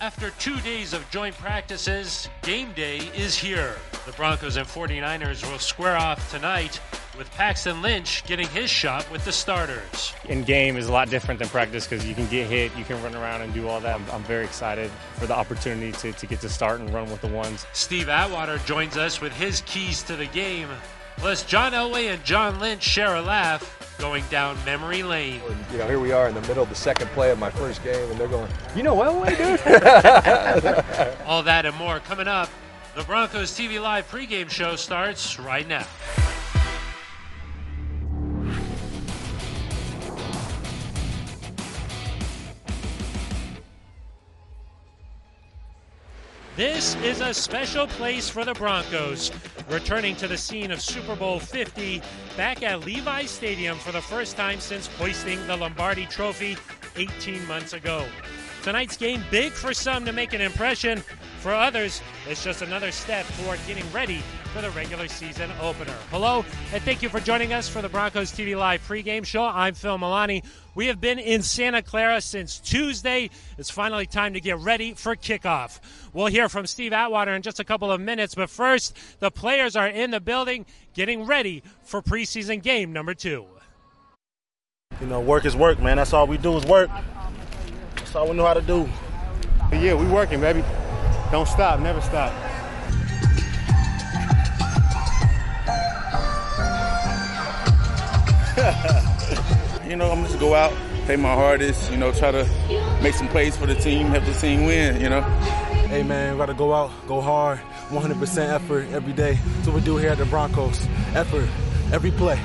After 2 days of joint practices, game day is here. The Broncos and 49ers will square off tonight with Paxton Lynch getting his shot with the starters. In game is a lot different than practice because you can get hit, you can run around and do all that. I'm very excited for the opportunity to get to start and run with the ones. Steve Atwater joins us with his keys to the game. Plus, John Elway and John Lynch share a laugh going down memory lane. You know, here we are in the middle of the second play of my first game, and they're going, you know Elway, dude? All that and more coming up. The Broncos TV Live pregame show starts right now. This is a special place for the Broncos, returning to the scene of Super Bowl 50 back at Levi's Stadium for the first time since hoisting the Lombardi Trophy 18 months ago. Tonight's game big for some to make an impression. For others, it's just another step toward getting ready for the regular season opener. Hello, and thank you for joining us for the Broncos TV Live pregame show. I'm Phil Milani. We have been in Santa Clara since Tuesday. It's finally time to get ready for kickoff. We'll hear from Steve Atwater in just a couple of minutes, but first, the players are in the building getting ready for preseason game number 2. You know, work is work, man. That's all we do is work. That's all we know how to do. Yeah, we working, baby. Don't stop, never stop. You know, I'm just go out, play my hardest, you know, try to make some plays for the team, help the team win, you know. Hey, man, we got to go out, go hard, 100% effort every day. That's what we do here at the Broncos. Effort, every play.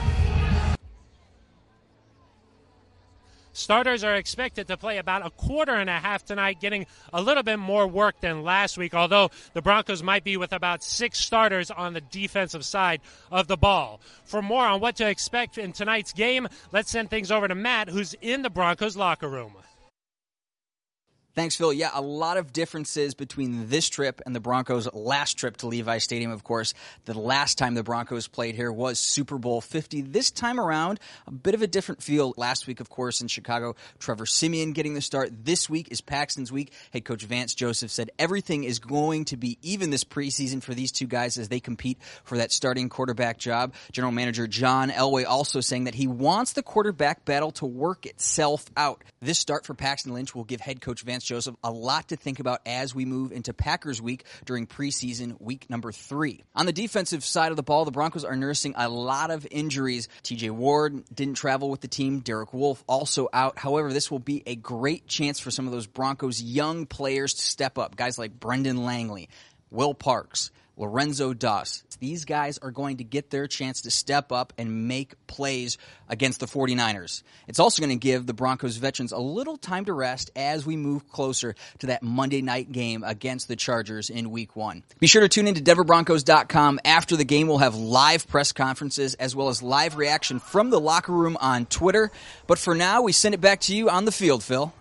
Starters are expected to play about a quarter and a half tonight, getting a little bit more work than last week, although the Broncos might be with about 6 starters on the defensive side of the ball. For more on what to expect in tonight's game, let's send things over to Matt, who's in the Broncos locker room. Thanks, Phil. Yeah, a lot of differences between this trip and the Broncos' last trip to Levi's Stadium, of course. The last time the Broncos played here was Super Bowl 50. This time around, a bit of a different feel. Last week, of course, in Chicago, Trevor Siemian getting the start. This week is Paxton's week. Head coach Vance Joseph said everything is going to be even this preseason for these two guys as they compete for that starting quarterback job. General Manager John Elway also saying that he wants the quarterback battle to work itself out. This start for Paxton Lynch will give head coach Vance Joseph a lot to think about as we move into Packers week during preseason week number 3. On the defensive side of the ball, the Broncos are nursing a lot of injuries. TJ Ward didn't travel with the team. Derek Wolfe also out. However, this will be a great chance for some of those Broncos young players to step up. Guys like Brendan Langley, Will Parks, Lorenzo Doss. These guys are going to get their chance to step up and make plays against the 49ers. It's also going to give the Broncos veterans a little time to rest as we move closer to that Monday night game against the Chargers in Week 1. Be sure to tune in to DenverBroncos.com. After the game, we'll have live press conferences as well as live reaction from the locker room on Twitter. But for now, we send it back to you on the field, Phil.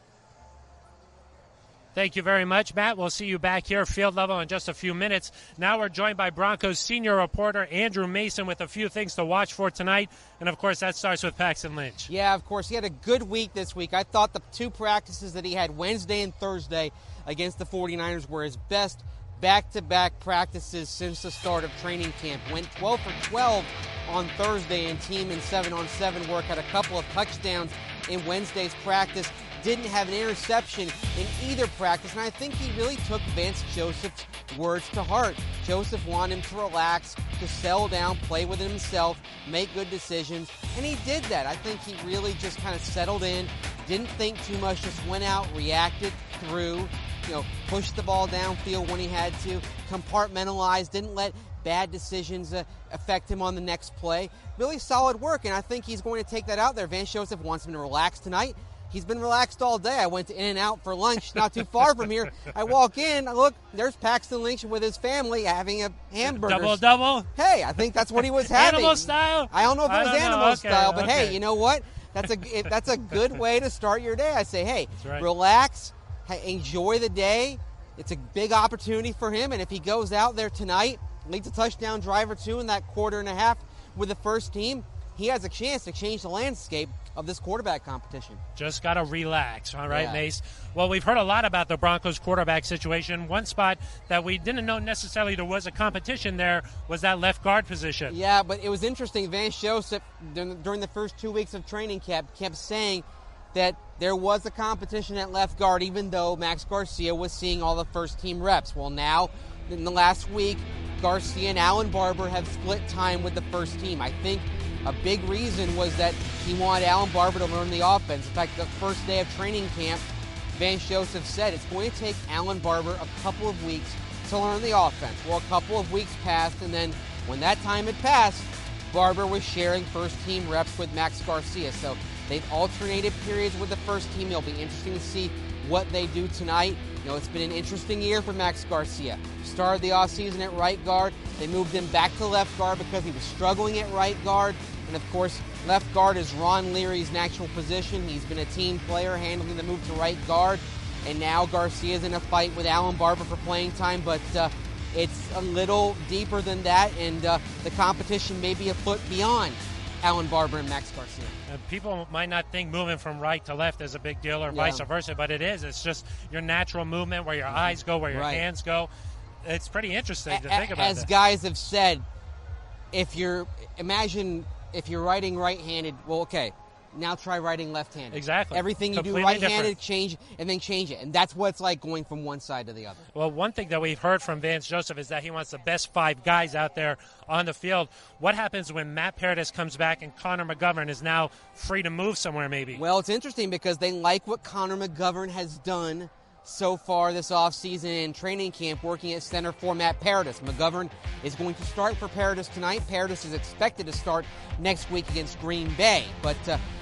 Thank you very much, Matt. We'll see you back here field level in just a few minutes. Now we're joined by Broncos senior reporter Andrew Mason with a few things to watch for tonight. And, of course, that starts with Paxton Lynch. Yeah, of course. He had a good week this week. I thought the 2 practices that he had Wednesday and Thursday against the 49ers were his best back-to-back practices since the start of training camp. Went 12 for 12 on Thursday in team and 7-on-7 work. Had a couple of touchdowns in Wednesday's practice. Didn't have an interception in either practice, and I think he really took Vance Joseph's words to heart. Joseph wanted him to relax, to settle down, play with himself, make good decisions, and he did that. I think he really just kind of settled in, didn't think too much, just went out, reacted, threw, pushed the ball downfield when he had to, compartmentalized, didn't let bad decisions affect him on the next play. Really solid work, and I think he's going to take that out there. Vance Joseph wants him to relax tonight. He's been relaxed all day. I went to In-N-Out for lunch not too far from here. I walk in, I look, there's Paxton Lynch with his family having a hamburger. Double? Hey, I think that's what he was having. Animal style? I don't know if it was animal style, but okay. Hey, you know what? That's a good way to start your day. I say, hey, right. Relax, enjoy the day. It's a big opportunity for him, and if he goes out there tonight, leads a touchdown drive or 2 in that quarter and a half with the first team, he has a chance to change the landscape of this quarterback competition. Just got to relax, all right, Yeah. Mace? Well, we've heard a lot about the Broncos quarterback situation. One spot that we didn't know necessarily there was a competition there was that left guard position. Yeah, but it was interesting. Vance Joseph, during the first 2 weeks of training camp, kept saying that there was a competition at left guard, even though Max Garcia was seeing all the first-team reps. Well, now, in the last week, Garcia and Alan Barber have split time with the first team. I think a big reason was that he wanted Alan Barber to learn the offense. In fact, the first day of training camp, Vance Joseph said it's going to take Alan Barber a couple of weeks to learn the offense. Well, a couple of weeks passed, and then when that time had passed, Barber was sharing first-team reps with Max Garcia. So they've alternated periods with the first team. It'll be interesting to see what they do tonight. You know, it's been an interesting year for Max Garcia. Started the offseason at right guard. They moved him back to left guard because he was struggling at right guard. And, of course, left guard is Ron Leary's natural position. He's been a team player handling the move to right guard. And now Garcia's in a fight with Alan Barber for playing time. But it's a little deeper than that. And the competition may be a foot beyond Alan Barber and Max Garcia. People might not think moving from right to left is a big deal or vice versa, but it is. It's just your natural movement, where your eyes go, where your hands go. It's pretty interesting to think about. As guys have said, imagine if you're writing right-handed, well, okay, now try writing left-handed. Exactly. Everything you Completely do right-handed, different. change it. And that's what it's like going from one side to the other. Well, one thing that we've heard from Vance Joseph is that he wants the best 5 guys out there on the field. What happens when Matt Paradis comes back and Connor McGovern is now free to move somewhere maybe? Well, it's interesting because they like what Connor McGovern has done so far this offseason in training camp, working at center for Matt Paradis. McGovern is going to start for Paradis tonight. Paradis is expected to start next week against Green Bay. But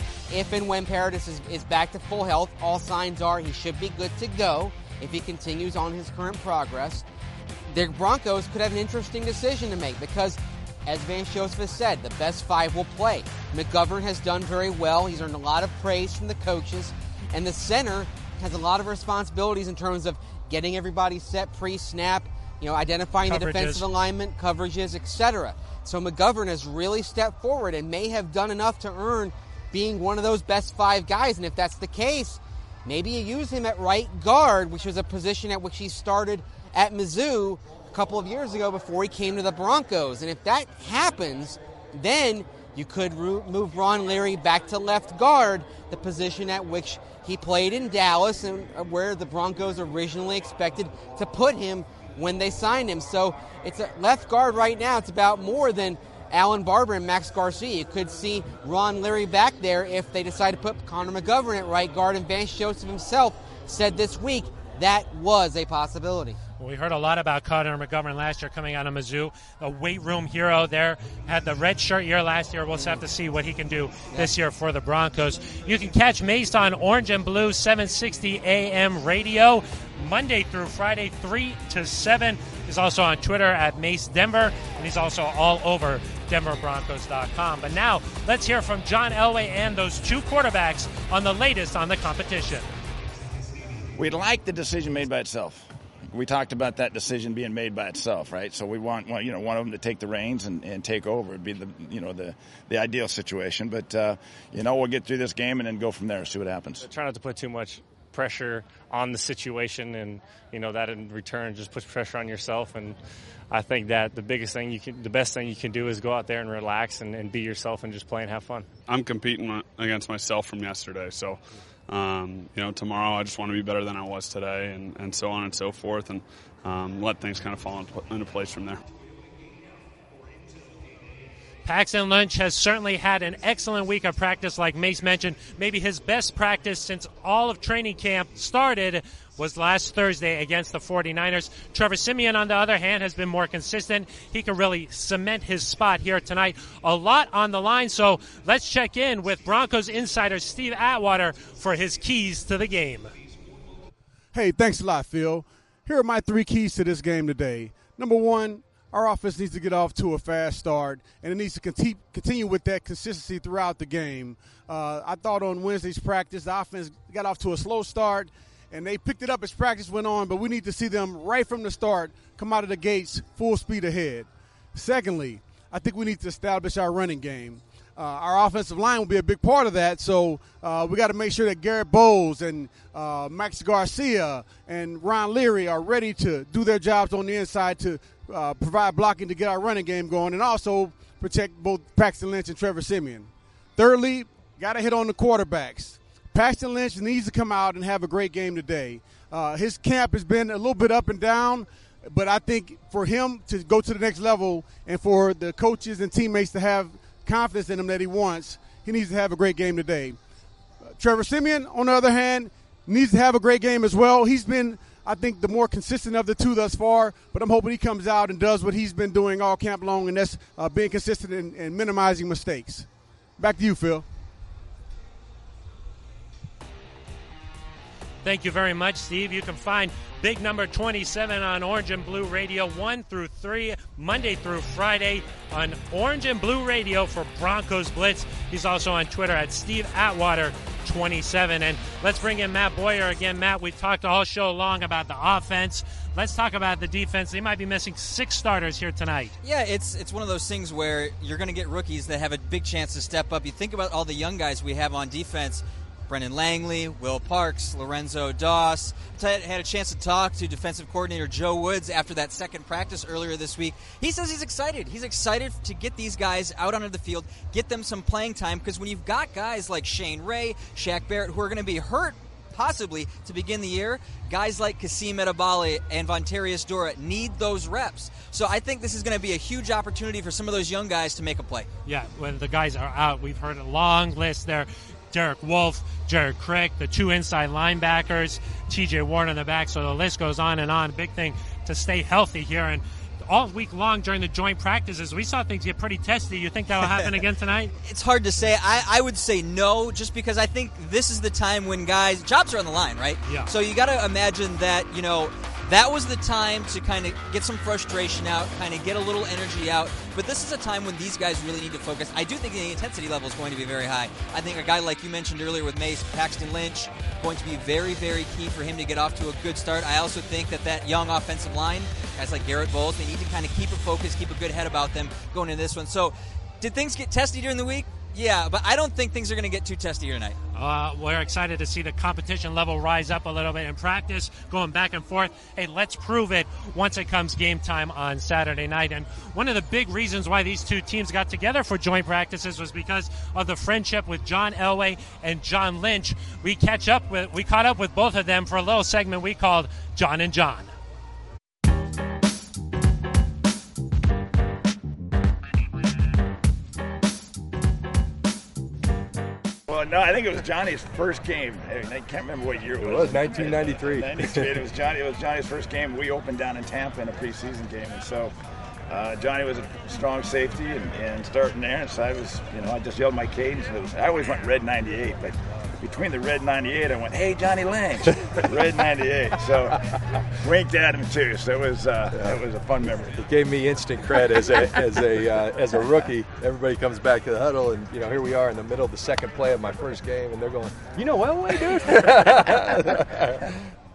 if and when Paradis is back to full health, all signs are he should be good to go if he continues on his current progress. The Broncos could have an interesting decision to make because, as Vance Joseph has said, the best 5 will play. McGovern has done very well. He's earned a lot of praise from the coaches. And the center has a lot of responsibilities in terms of getting everybody set pre-snap, identifying the defensive alignment, coverages, etc. So McGovern has really stepped forward and may have done enough to earn being one of those best 5 guys. And if that's the case, maybe you use him at right guard, which was a position at which he started at Mizzou a couple of years ago before he came to the Broncos. And if that happens, then you could move Ron Leary back to left guard, the position at which he played in Dallas and where the Broncos originally expected to put him when they signed him. So it's a left guard right now. It's about more than Alan Barber and Max Garcia. You could see Ron Leary back there if they decide to put Connor McGovern at right guard. And Vance Joseph himself said this week that was a possibility. Well, we heard a lot about Connor McGovern last year coming out of Mizzou, a weight room hero there. Had the red shirt year last year. We'll have to see what he can do this year for the Broncos. You can catch Mace on Orange and Blue 760 AM radio Monday through Friday, 3 to 7. He's also on Twitter at Mace Denver, and he's also all over DenverBroncos.com. But now let's hear from John Elway and those 2 quarterbacks on the latest on the competition. We'd like the decision made by itself. We talked about that decision being made by itself, right? So we want one of them to take the reins and take over. It'd be the ideal situation. But we'll get through this game and then go from there. See what happens. Try not to put too much pressure on the situation, and that in return just puts pressure on yourself. And I think that the best thing you can do is go out there and relax and be yourself and just play and have fun. I'm competing against myself from yesterday, so. Tomorrow I just want to be better than I was today, and so on and so forth, and let things kind of fall into place from there. Paxton Lynch has certainly had an excellent week of practice, like Mace mentioned. Maybe his best practice since all of training camp started was last Thursday against the 49ers. Trevor Siemian, on the other hand, has been more consistent. He can really cement his spot here tonight. A lot on the line, so let's check in with Broncos insider Steve Atwater for his keys to the game. Hey, thanks a lot, Phil. Here are my 3 keys to this game today. Number 1, our offense needs to get off to a fast start, and it needs to continue with that consistency throughout the game. I thought on Wednesday's practice, the offense got off to a slow start, and they picked it up as practice went on, but we need to see them right from the start come out of the gates full speed ahead. Secondly, I think we need to establish our running game. our offensive line will be a big part of that. So we got to make sure that Garrett Bowles and Max Garcia and Ron Leary are ready to do their jobs on the inside to provide blocking to get our running game going, and also protect both Paxton Lynch and Trevor Siemian. Thirdly, got to hit on the quarterbacks. Paxton Lynch needs to come out and have a great game today. His camp has been a little bit up and down, but I think for him to go to the next level and for the coaches and teammates to have confidence in him that he wants, he needs to have a great game today. Trevor Siemian, on the other hand, needs to have a great game as well. He's been, I think, the more consistent of the two thus far, but I'm hoping he comes out and does what he's been doing all camp long, and that's being consistent and minimizing mistakes. Back to you, Phil. Thank you very much, Steve. You can find Big Number 27 on Orange and Blue Radio 1 through 3, Monday through Friday on Orange and Blue Radio for Broncos Blitz. He's also on Twitter at Steve Atwater 27. And let's bring in Matt Boyer again. Matt, we've talked all show long about the offense. Let's talk about the defense. They might be missing 6 starters here tonight. Yeah, it's one of those things where you're going to get rookies that have a big chance to step up. You think about all the young guys we have on defense. Brendan Langley, Will Parks, Lorenzo Doss. I had a chance to talk to defensive coordinator Joe Woods after that second practice earlier this week. He says he's excited. He's excited to get these guys out onto the field, get them some playing time, because when you've got guys like Shane Ray, Shaq Barrett, who are going to be hurt possibly to begin the year, guys like Kasim Edebali and Vontarius Dora need those reps. So I think this is going to be a huge opportunity for some of those young guys to make a play. Yeah, when the guys are out, we've heard a long list there. Derek Wolfe, Jared Crick, the 2 inside linebackers, TJ Ward on the back, so the list goes on and on. Big thing to stay healthy here. And all week long during the joint practices, we saw things get pretty testy. You think that will happen again tonight? It's hard to say. I would say no, just because I think this is the time when guys, jobs are on the line, right? Yeah. So you got to imagine that, that was the time to kind of get some frustration out, kind of get a little energy out. But this is a time when these guys really need to focus. I do think the intensity level is going to be very high. I think a guy like you mentioned earlier with Mace, Paxton Lynch, going to be very, very key for him to get off to a good start. I also think that young offensive line, guys like Garrett Bowles, they need to kind of keep a focus, keep a good head about them going into this one. So did things get testy during the week? Yeah, but I don't think things are going to get too testy here tonight. We're excited to see the competition level rise up a little bit in practice, going back and forth. Hey, let's prove it once it comes game time on Saturday night. And one of the big reasons why these two teams got together for joint practices was because of the friendship with John Elway and John Lynch. We caught up with both of them for a little segment we called John and John. Well, no, I think it was Johnny's first game. I can't remember what year it was. It was 1993. 93. It was Johnny's first game. We opened down in Tampa in a preseason game, and so Johnny was a strong safety and starting there. And so I was, I just yelled my cadence. I always went red 98, but between the red 98, I went, "Hey, Johnny Lynch," red 98. So winked at him too. So it was a fun memory. It gave me instant cred as a rookie. Everybody comes back to the huddle, and here we are in the middle of the second play of my first game, and they're going, Elway, dude.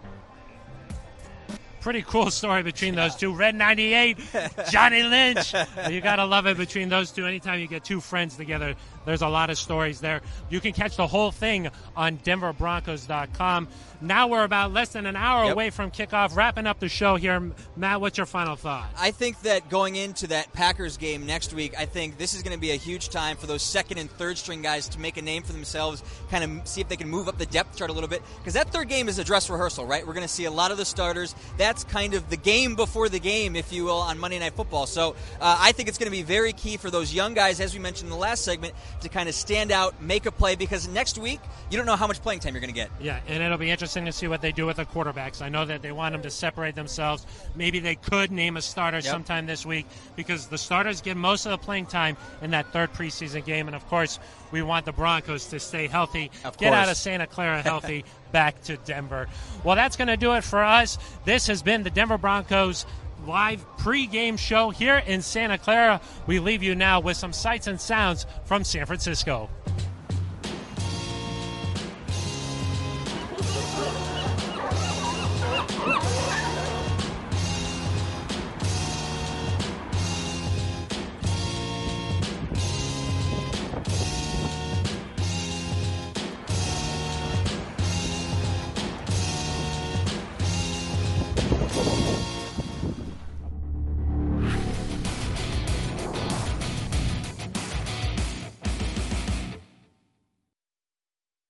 Pretty cool story between those two. Red 98, Johnny Lynch. You got to love it between those two. Anytime you get two friends together, there's a lot of stories there. You can catch the whole thing on DenverBroncos.com. Now we're about less than an hour away from kickoff. Wrapping up the show here. Matt, what's your final thought? I think that going into that Packers game next week, I think this is going to be a huge time for those second and third string guys to make a name for themselves, kind of see if they can move up the depth chart a little bit. Because that third game is a dress rehearsal, right? We're going to see a lot of the starters. That's kind of the game before the game, if you will, on Monday Night Football. So I think it's going to be very key for those young guys, as we mentioned in the last segment, to kind of stand out, make a play, because next week you don't know how much playing time you're going to get. Yeah, and it'll be interesting to see what they do with the quarterbacks. I know that they want them to separate themselves. Maybe they could name a starter sometime this week, because the starters get most of the playing time in that third preseason game. And, of course, we want the Broncos to stay healthy, get out of Santa Clara healthy, back to Denver. Well, that's going to do it for us. This has been the Denver Broncos live pregame show here in Santa Clara. We leave you now with some sights and sounds from San Francisco.